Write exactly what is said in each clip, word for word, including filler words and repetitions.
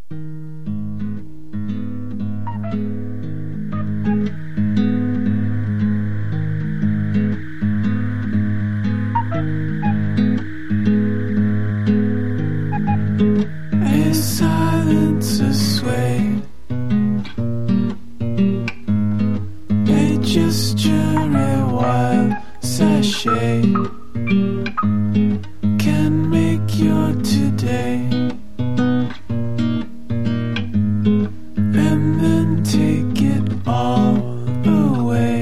A silence asway, a gesture, a wild sachet can make your today, and then take it all away.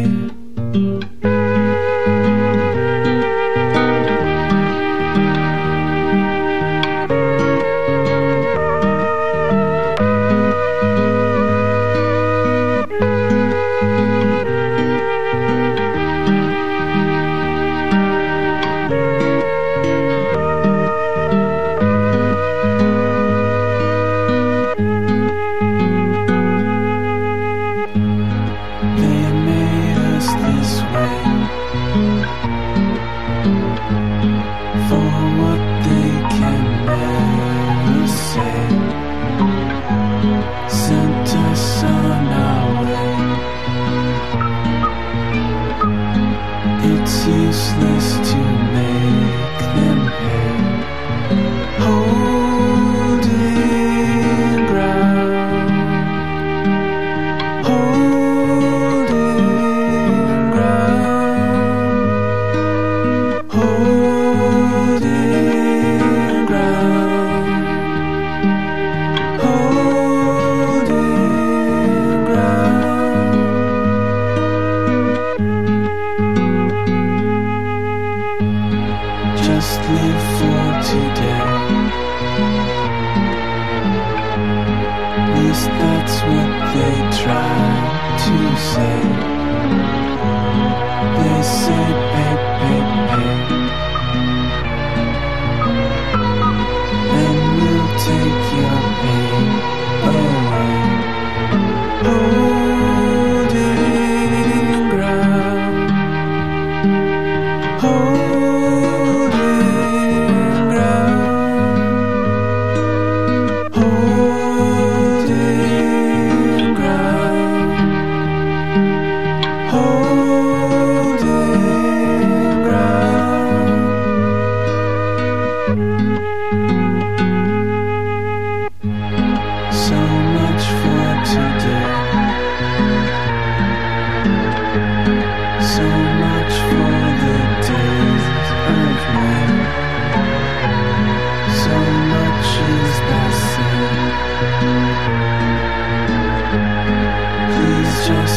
They made us this way for what they can never say. Sent us on our way. It's useless to make them pay. Holding ground, holding ground, holding ground, holding ground. Just live for today. At least that's what they try to say. They say pay, pay, pay, then we'll take your pain away. Holding ground, holding ground, holding ground, holding ground. So much for today, so much for the days of May. So much is passing. Please just